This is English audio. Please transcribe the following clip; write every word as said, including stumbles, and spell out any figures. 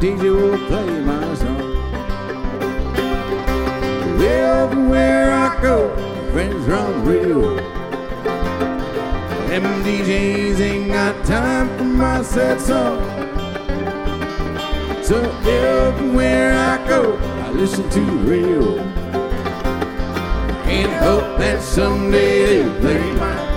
D J will play my song. Everywhere I go, friends run real. Them D Js ain't got time for my sad song. So everywhere I go, I listen to real. And hope that someday they'll play my